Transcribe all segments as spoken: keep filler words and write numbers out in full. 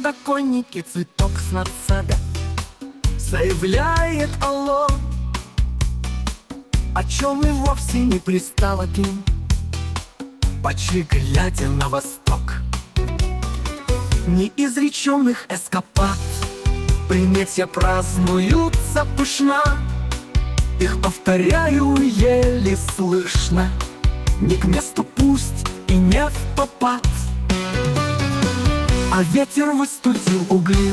подоконнике цветок с надсада заявляет алло, о чем и вовсе не пристало к ним, почти глядя на восток. Неизреченных эскапад приметья празднуются пышно, их, повторяю, еле слышно, не к месту пусть и не впопад. А ветер выстудил угли,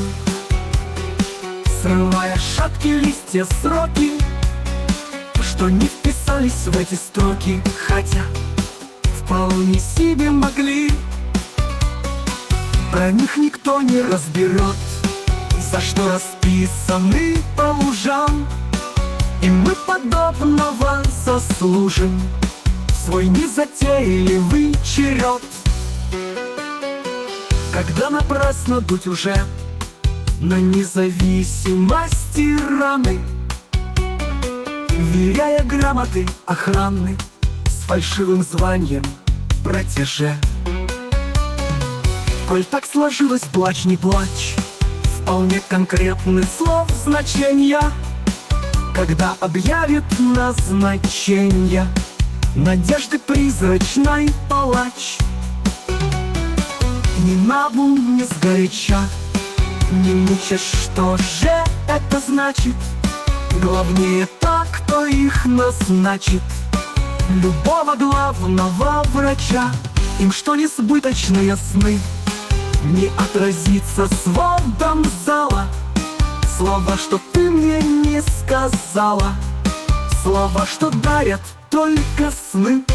срывая шаткие листья сроки, что не вписались в эти строки, хотя вполне себе могли. Про них никто не разберет, за что расписаны по лужам, и мы подобного заслужим свой незатейливый черед. Когда напрасно дуть уже на независимости раны, веряя грамоты охраны с фальшивым званием протеже. Коль так сложилось, плачь, не плачь, вполне конкретных слов значения, когда объявит назначение надежды призрачной палач. Ни набу, ни сгоряча не мучаешь, что же это значит. Главнее так, кто их назначит, любого главного врача. Им что несбыточные сны не отразится сводом зала. Слова, что ты мне не сказала, слова, что дарят только сны.